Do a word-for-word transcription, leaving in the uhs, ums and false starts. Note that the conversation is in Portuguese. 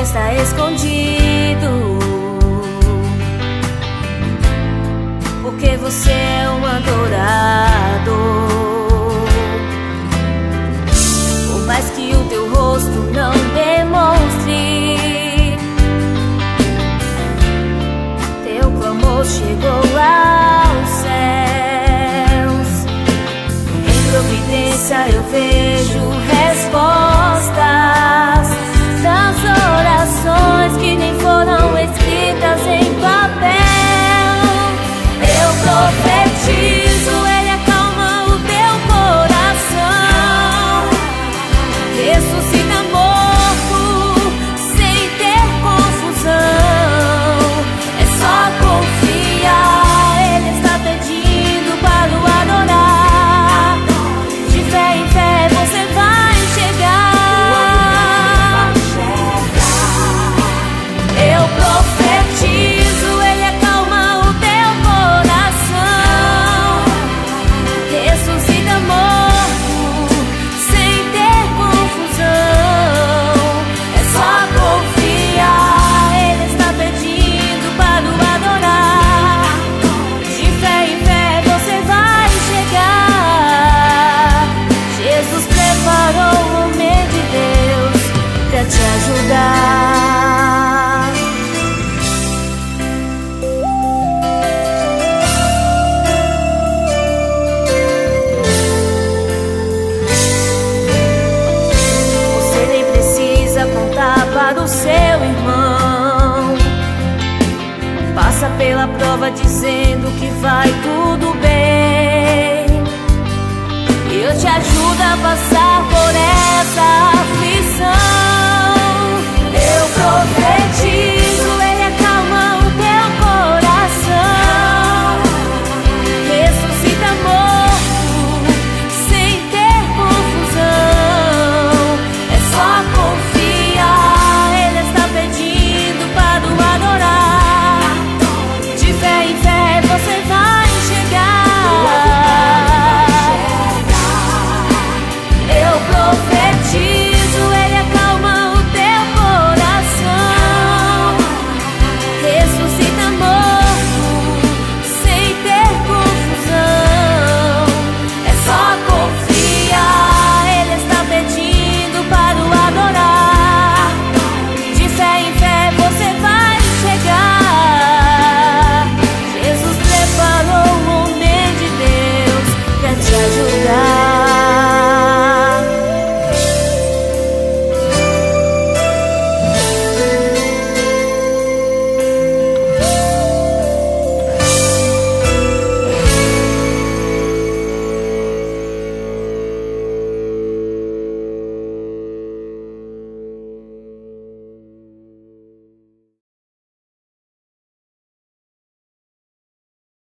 está escondido, porque você é um adorador. Por mais que o teu rosto não demonstre, teu clamor chegou aos céus. Em providência eu vejo respostas das orações que nem foram escritas em papel. Eu profetizo, Ele acalma o teu coração, ressuscita morto sem ter confusão. É só confiar, Ele está pedindo para o adorar. De fé em fé você vai chegar. Eu profetizo, Ele acalma o teu coração, ressuscita morto sem ter confusão. É só confiar, Ele está pedindo para o adorar. De fé em fé você vai chegar. Jesus preparou o homem de Deus para te ajudar. Você nem precisa contar para o seu irmão. Passa pela prova dizendo que vai tudo bem, e eu te ajudo a passar por essa aflição.